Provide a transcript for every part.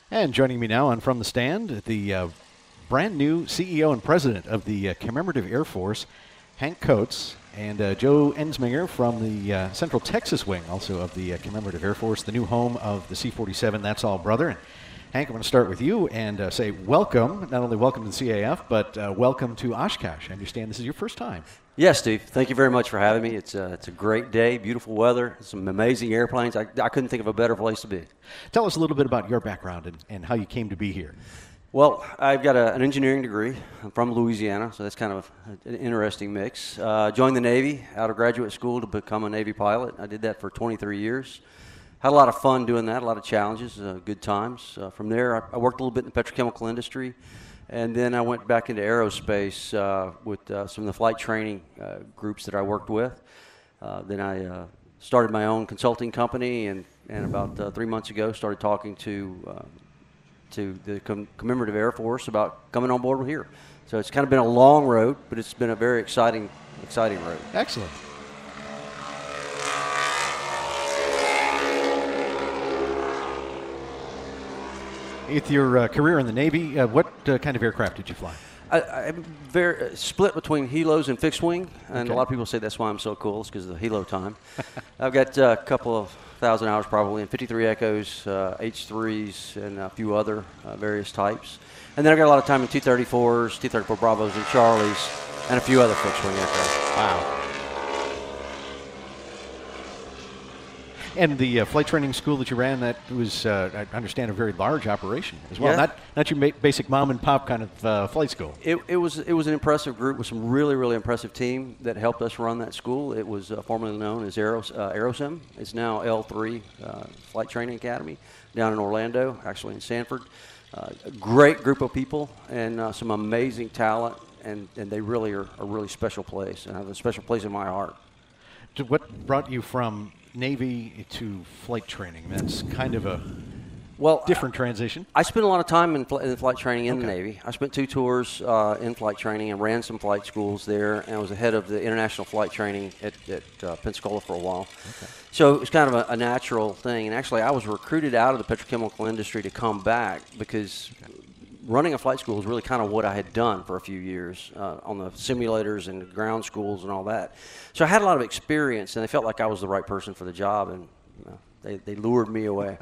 And joining me now on From the Stand, the brand new CEO and president of the Commemorative Air Force, Hank Coates, and Joe Ensminger from the Central Texas wing, also of the Commemorative Air Force, the new home of the C-47 That's All Brother. And Hank, I'm going to start with you and say welcome, not only welcome to the CAF, but welcome to Oshkosh. I understand this is your first time. Yes, Steve. Thank you very much for having me. It's a great day, beautiful weather, some amazing airplanes. I couldn't think of a better place to be. Tell us a little bit about your background and how you came to be here. Well, I've got an engineering degree. I'm from Louisiana, so that's kind of an interesting mix. Joined the Navy out of graduate school to become a Navy pilot. I did that for 23 years. Had a lot of fun doing that, a lot of challenges, good times. From there, I worked a little bit in the petrochemical industry. And then I went back into aerospace with some of the flight training groups that I worked with. Then I started my own consulting company, and about 3 months ago started talking to the Commemorative Air Force about coming on board here. So it's kind of been a long road, but it's been a very exciting road. Excellent. With your career in the Navy, what kind of aircraft did you fly? I'm very split between helos and fixed wing, and Okay. a lot of people say that's why I'm so cool. It's because of the helo time. I've got a couple of thousand hours probably in 53 Echoes, H3s, and a few other various types. And then I've got a lot of time in T-34s, T-34 Bravos, and Charlies, and a few other fixed wing aircraft. Wow. And the flight training school that you ran, that was, I understand, a very large operation as well. Yeah. Not your basic mom and pop kind of flight school. It was an impressive group with some really impressive team that helped us run that school. It was formerly known as Aerosim. It's now L3 Flight Training Academy down in Orlando, actually in Sanford. A great group of people and some amazing talent, and they really are a really special place and have a special place in my heart. So what brought you from Navy to flight training? That's kind of a different transition. I spent a lot of time in flight training in the Okay. Navy. I spent 2 tours in flight training and ran some flight schools there, and I was the head of the international flight training at Pensacola for a while. Okay. So it was kind of a natural thing. And actually, I was recruited out of the petrochemical industry to come back because running a flight school was really kind of what I had done for a few years on the simulators and the ground schools and all that. So I had a lot of experience, and they felt like I was the right person for the job, and they lured me away.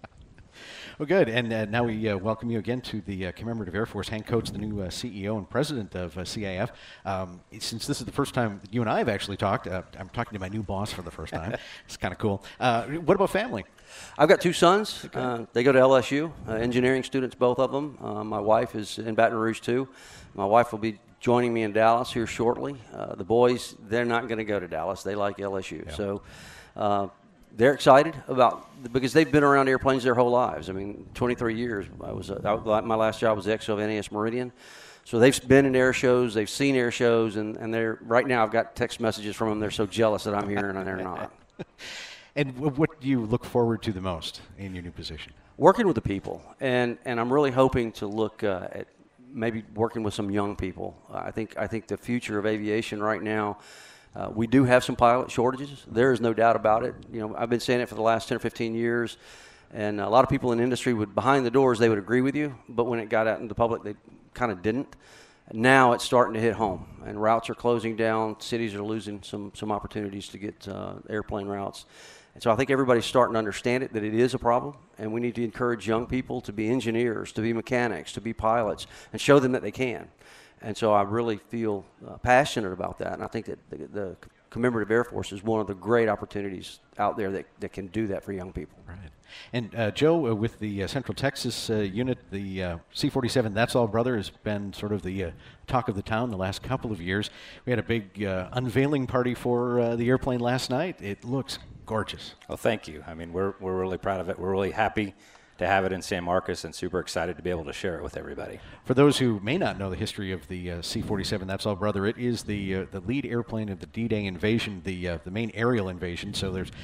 Well, good. And now we welcome you again to the Commemorative Air Force. Hank Coates, the new CEO and president of CAF. Since this is the first time you and I have actually talked, I'm talking to my new boss for the first time. It's kind of cool. What about family? I've got 2 sons. Okay. They go to LSU, engineering students, both of them. My wife is in Baton Rouge, too. My wife will be joining me in Dallas here shortly. The boys, they're not going to go to Dallas. They like LSU. Yeah. So they're excited because they've been around airplanes their whole lives. I mean, 23 years. My last job was the XO NAS Meridian. So they've been in air shows, they've seen air shows, and they're right now I've got text messages from them. They're so jealous that I'm here and they're not. And what do you look forward to the most in your new position? Working with the people, and I'm really hoping to look at maybe working with some young people. I think the future of aviation right now, we do have some pilot shortages. There is no doubt about it. You know, I've been saying it for the last 10 or 15 years, and a lot of people in the industry behind the doors, they would agree with you, but when it got out in the public, they kind of didn't. Now it's starting to hit home, and routes are closing down. Cities are losing some opportunities to get airplane routes. And so I think everybody's starting to understand that it is a problem, and we need to encourage young people to be engineers, to be mechanics, to be pilots, and show them that they can. And so I really feel passionate about that, and I think that the Commemorative Air Force is one of the great opportunities out there that can do that for young people. Right. And Joe, with the Central Texas unit, the C-47 That's All Brother has been sort of the talk of the town the last couple of years. We had a big unveiling party for the airplane last night. It looks gorgeous. Well, thank you. I mean, we're really proud of it. We're really happy to have it in San Marcos and super excited to be able to share it with everybody. For those who may not know the history of the C-47 That's All Brother, it is the lead airplane of the D-Day invasion, the main aerial invasion. So there's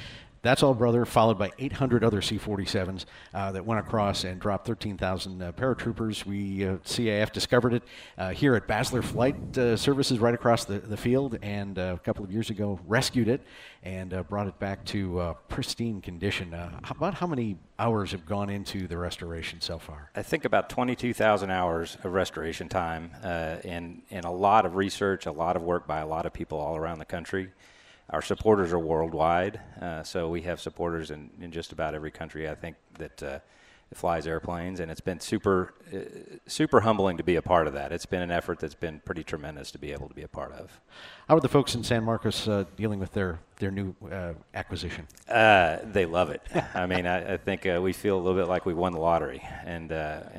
That's All Brother, followed by 800 other C-47s that went across and dropped 13,000 paratroopers. CAF discovered it here at Basler Flight Services right across the field, and a couple of years ago rescued it and brought it back to pristine condition. About how many hours have gone into the restoration so far? I think about 22,000 hours of restoration time, and a lot of research, a lot of work by a lot of people all around the country. Our supporters are worldwide, so we have supporters in just about every country, I think, that flies airplanes, and it's been super humbling to be a part of that. It's been an effort that's been pretty tremendous to be able to be a part of. How are the folks in San Marcos dealing with their new acquisition? They love it. I mean, I think we feel a little bit like we won the lottery, and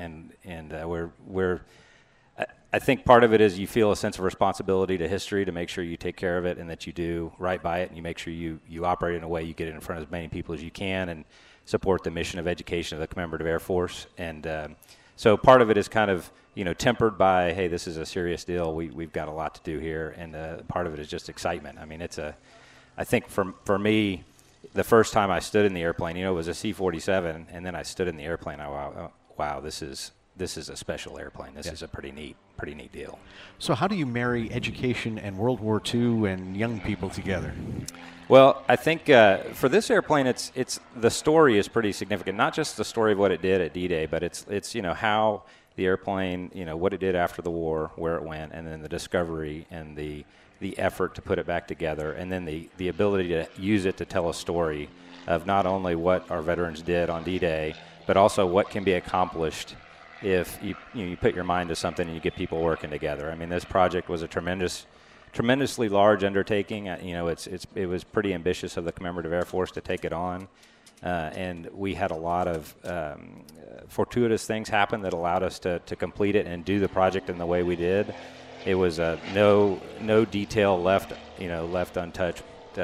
we're. I think part of it is you feel a sense of responsibility to history to make sure you take care of it and that you do right by it, and you make sure you operate in a way you get it in front of as many people as you can and support the mission of education of the Commemorative Air Force. And so part of it is kind of, tempered by, hey, this is a serious deal. We've got a lot to do here. And part of it is just excitement. I mean, I think for me, the first time I stood in the airplane, it was a C-47, and then I stood in the airplane. Wow, this is a special airplane. This is a pretty neat deal. So how do you marry education and World War II and young people together? Well, I think for this airplane, it's the story is pretty significant. Not just the story of what it did at D-Day, but it's how the airplane, what it did after the war, where it went, and then the discovery and the effort to put it back together, and then the ability to use it to tell a story of not only what our veterans did on D-Day, but also what can be accomplished if you put your mind to something and you get people working together. I mean, this project was a tremendously large undertaking. It was pretty ambitious of the Commemorative Air Force to take it on, and we had a lot of fortuitous things happen that allowed us to complete it and do the project in the way we did. It was no detail left untouched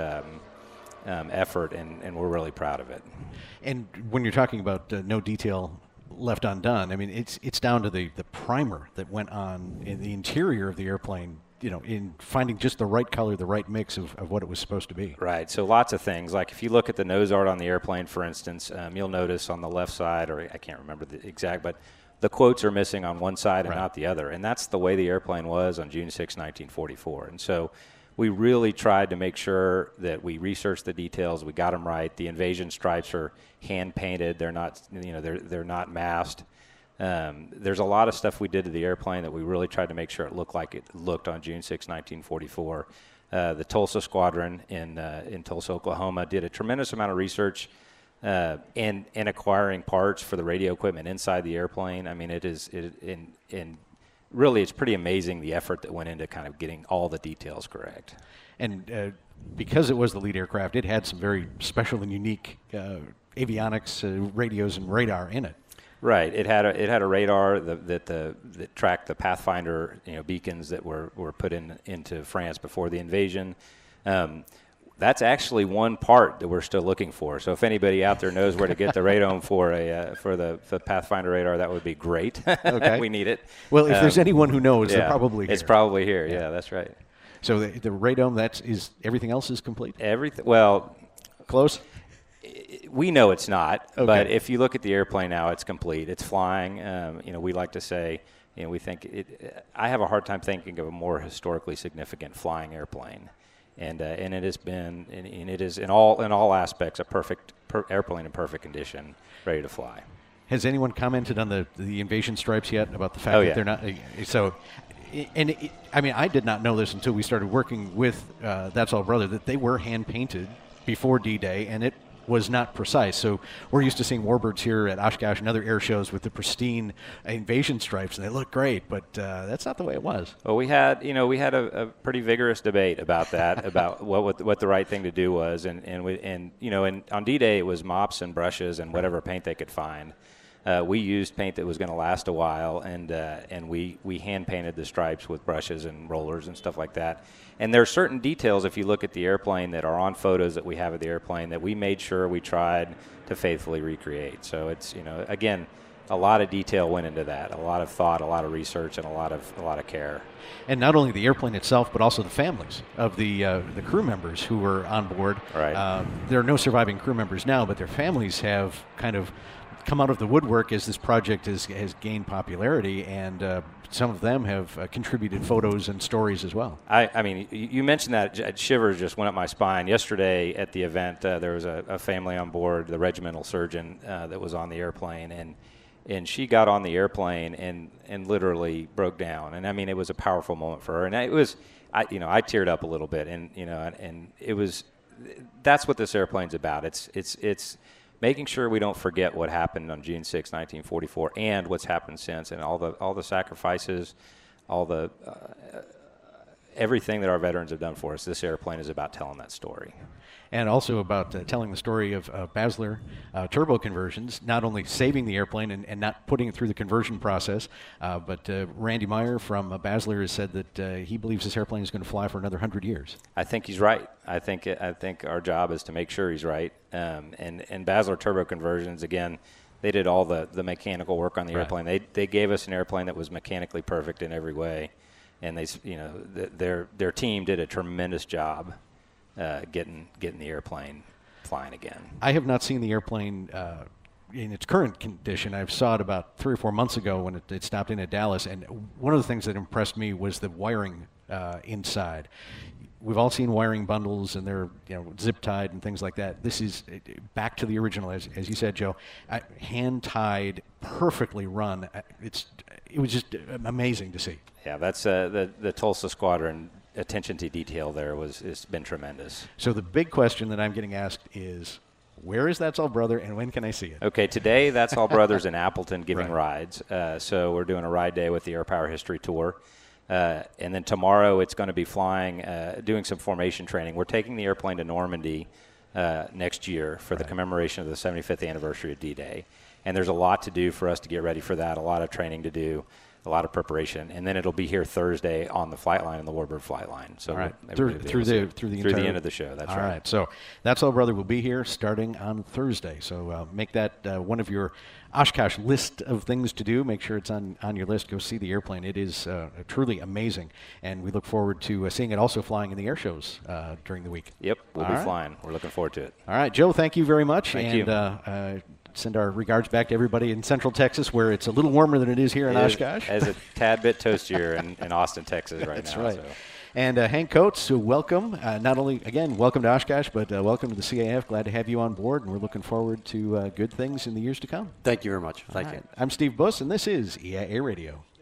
effort, and we're really proud of it. And when you're talking about no detail left undone, I mean, it's down to the primer that went on in the interior of the airplane, in finding just the right color, the right mix of what it was supposed to be. Right. So lots of things. Like if you look at the nose art on the airplane, for instance, you'll notice on the left side, or I can't remember the exact, but the quotes are missing on one side and not the other. And that's the way the airplane was on June 6, 1944. And so we really tried to make sure that we researched the details, we got them right. The invasion stripes are hand painted; they're not, they're not masked. There's a lot of stuff we did to the airplane that we really tried to make sure it looked like it looked on June 6, 1944. The Tulsa Squadron in Tulsa, Oklahoma, did a tremendous amount of research in acquiring parts for the radio equipment inside the airplane. I mean, really, it's pretty amazing the effort that went into kind of getting all the details correct. And because it was the lead aircraft, it had some very special and unique avionics, radios, and radar in it. Right. It had a radar that tracked the Pathfinder beacons that were put into France before the invasion. That's actually one part that we're still looking for. So if anybody out there knows where to get the radome for the Pathfinder radar, that would be great. Okay. We need it. Well, if there's anyone who knows, they're probably here. It's probably here. Yeah, that's right. So the radome, everything else is complete? Everything. Well, close? We know it's not, but if you look at the airplane now, it's complete. It's flying. We like to say, we think I have a hard time thinking of a more historically significant flying airplane. And it has been, and it is in all aspects a perfect airplane in perfect condition, ready to fly. Has anyone commented on the invasion stripes yet about the fact that they're not? So, I did not know this until we started working with That's All Brother, that they were hand painted before D-Day, and it was not precise. So we're used to seeing warbirds here at Oshkosh and other air shows with the pristine invasion stripes, and they look great, but that's not the way it was. Well, we had a pretty vigorous debate about that, about what the right thing to do was, and on D-Day it was mops and brushes and whatever paint they could find. We used paint that was going to last a while, and we hand painted the stripes with brushes and rollers and stuff like that. And there are certain details, if you look at the airplane, that are on photos that we have of the airplane that we made sure we tried to faithfully recreate. So it's, again, a lot of detail went into that, a lot of thought, a lot of research, and a lot of care. And not only the airplane itself, but also the families of the crew members who were on board. Right. There are no surviving crew members now, but their families have kind of come out of the woodwork as this project has gained popularity, and some of them have contributed photos and stories as well. I mean, you mentioned that. Shivers just went up my spine. Yesterday at the event, there was a family on board, the regimental surgeon that was on the airplane, and she got on the airplane and literally broke down. And I mean, it was a powerful moment for her. And it was, I teared up a little bit, and it was, that's what this airplane's about. It's making sure we don't forget what happened on June 6, 1944, and what's happened since, and all the sacrifices, all the everything that our veterans have done for us. This airplane is about telling that story. And also about telling the story of Basler turbo conversions, not only saving the airplane and not putting it through the conversion process, but Randy Meyer from Basler has said that he believes this airplane is going to fly for another 100 years. I think he's right. I think our job is to make sure he's right. And Basler turbo conversions, again, they did all the mechanical work on the airplane. They gave us an airplane that was mechanically perfect in every way, and their team did a tremendous job getting the airplane flying again. I have not seen the airplane in its current condition. I saw it about 3 or 4 months ago when it stopped in at Dallas, and one of the things that impressed me was the wiring inside. We've all seen wiring bundles, and they're zip tied and things like that. This is back to the original, as you said, Joe. Hand tied, perfectly run. It was just amazing to see. Yeah, that's the Tulsa Squadron. Attention to detail there has been tremendous. So the big question that I'm getting asked is, where is That's All Brother, and when can I see it? Okay, today That's All Brothers in Appleton giving rides. So we're doing a ride day with the Air Power History Tour. And then tomorrow it's going to be flying, doing some formation training. We're taking the airplane to Normandy next year for the commemoration of the 75th anniversary of D-Day. And there's a lot to do for us to get ready for that, a lot of training to do. A lot of preparation, and then it'll be here Thursday on the flight line and the Warbird flight line. So through the end of the show. That's all right. Right. So That's All Brother will be here starting on Thursday. So make that one of your Oshkosh list of things to do. Make sure it's on your list. Go see the airplane. It is truly amazing, and we look forward to seeing it also flying in the air shows during the week. Yep, we'll be flying. We're looking forward to it. All right, Joe. Thank you very much. Thank you. Send our regards back to everybody in Central Texas, where it's a little warmer than it is here in Oshkosh. As a tad bit toastier in Austin, Texas right That's now. Right. So. And Hank Coates, welcome. Not only, again, welcome to Oshkosh, but welcome to the CAF. Glad to have you on board, and we're looking forward to good things in the years to come. Thank you very much. Thank you. I'm Steve Buss, and this is EIA Radio.